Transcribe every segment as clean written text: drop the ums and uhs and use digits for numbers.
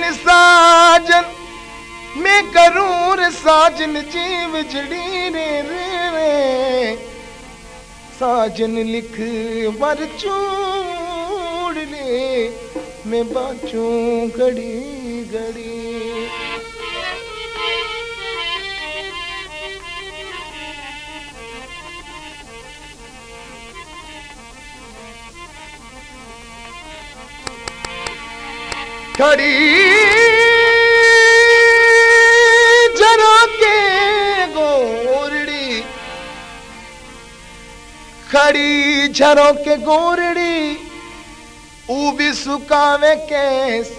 साजन मैं करूं रे साजन जीव जड़ी रे साजन लिख वर चूड़ ले मैं बाचूं घड़ी घड़ी। खड़ी जरा के गोरड़ी खड़ी झरों के गोरड़ी ऊ भी सुकावे केस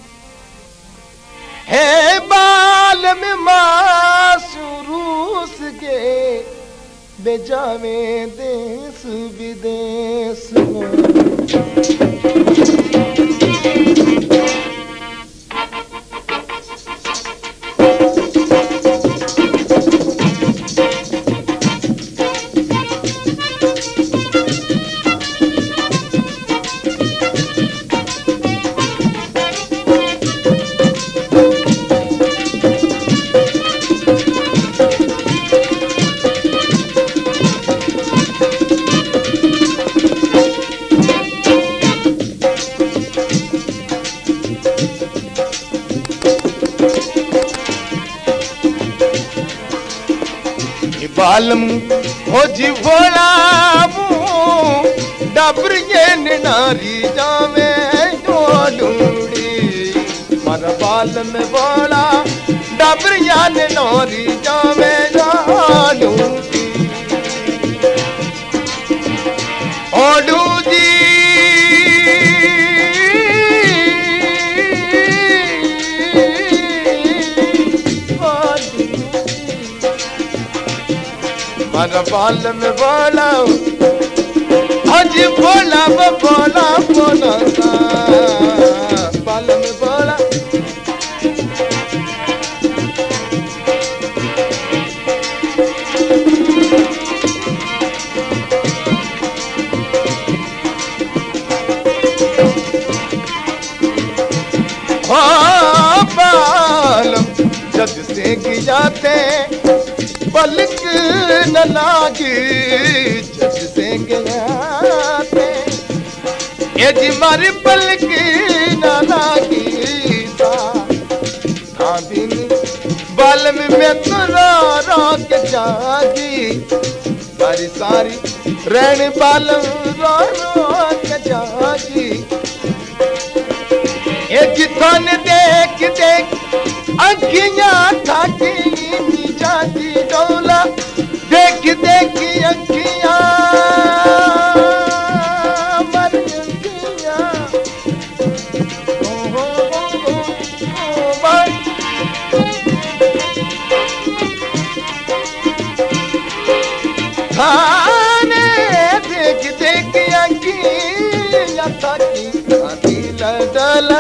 है बाल में मासूरूस के बेजावे देश विदेश बालम हो जी भोला डबरिए नारी जावे ढूंढी मर बाल में भोला डबरिया नारी जावे ढूंढी ओडू जी मर बाल में बोला आज बोला बोला बोला बाल में बोला हाँ बालम जब से की जाते पलक न लागी जब से गयाते ये जी मारी पलक न लागी बिन बाल में मैं तो रो के जागी सारी सारी रहने बाल रो के जागी ये जितन देख देख अखियां थाकी जाती डोला देख देख अखियां मर गया थाने देख देख अखियां थाकी डोला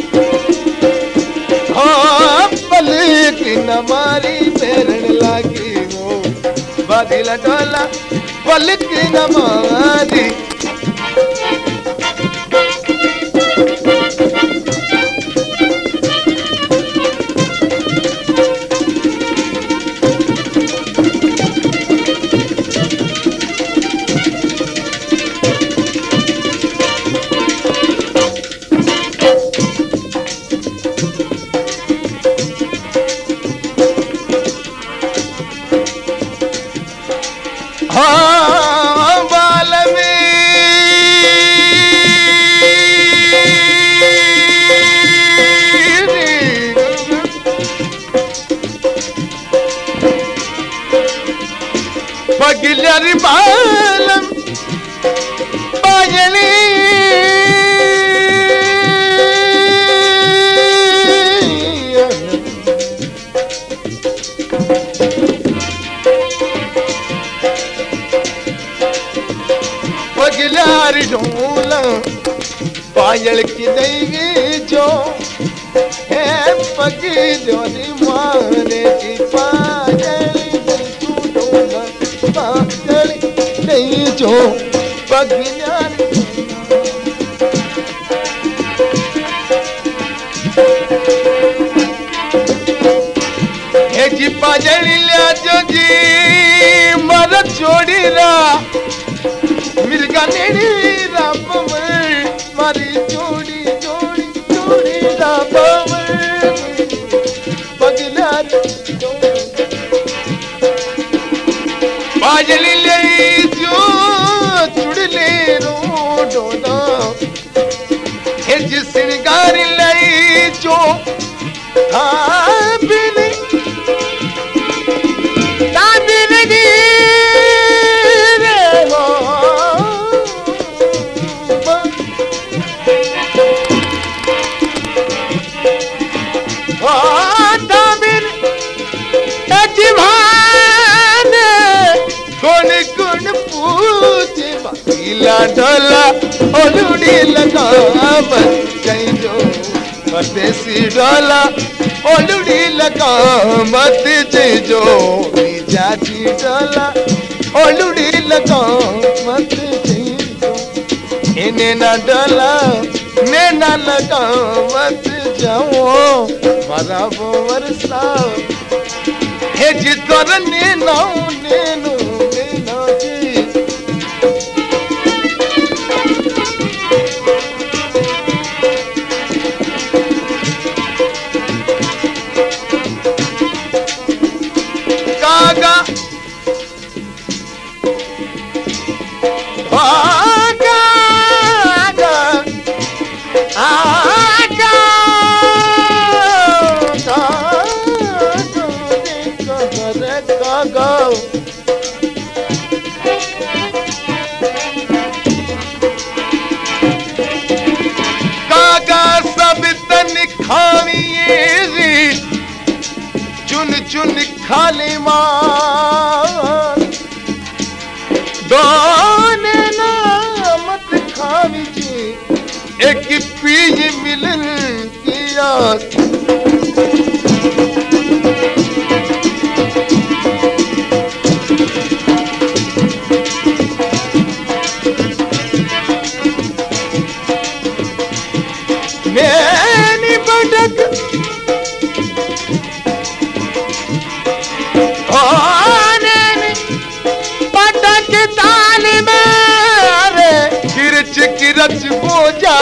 पलक न मारी पेरण लागी हो बादिल डोला पलक न मारी हाँ बाल में पगलर बालम पायली पगलार ढोला पायल की नहीं जो है पग जोरी मारे की पायल ढोला पायल नहीं जो पगलार जी पाजड़ी लिया जोगी मर छोड़ी रा मिर्गा नेड़ी रा पवर मारी जोड़ी जोड़ी जोड़ी रा पवर पगला पाजड़ी ले जो चुड़ले रो डोना हे जिस श्रृंगार ले जो हाँ बिली डोला ओलूड़ी लगा मत जो परदेसी डोला ओलूड़ी लगा मत जो जाजी डोला ओलूड़ी लगा मत जो इन्हें ना डोला मैं ना लगा मत जाओ मारा वो वर्षा हे जितोर ने नाऊ नेनु नेना जी चुन खाली मार दोने ना मत खावी जी एक पीज मिलन की आस मैंने बड़क किरच बोझा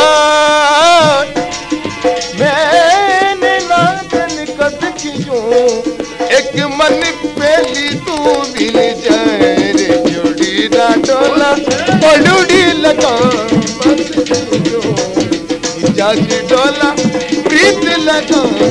मैंने नादन कद कियो एक मन पहली तू मिल जाए रे जोड़ी ना डोला ओलूड़ी लगा बस जो जाजी डोला प्रीत लगा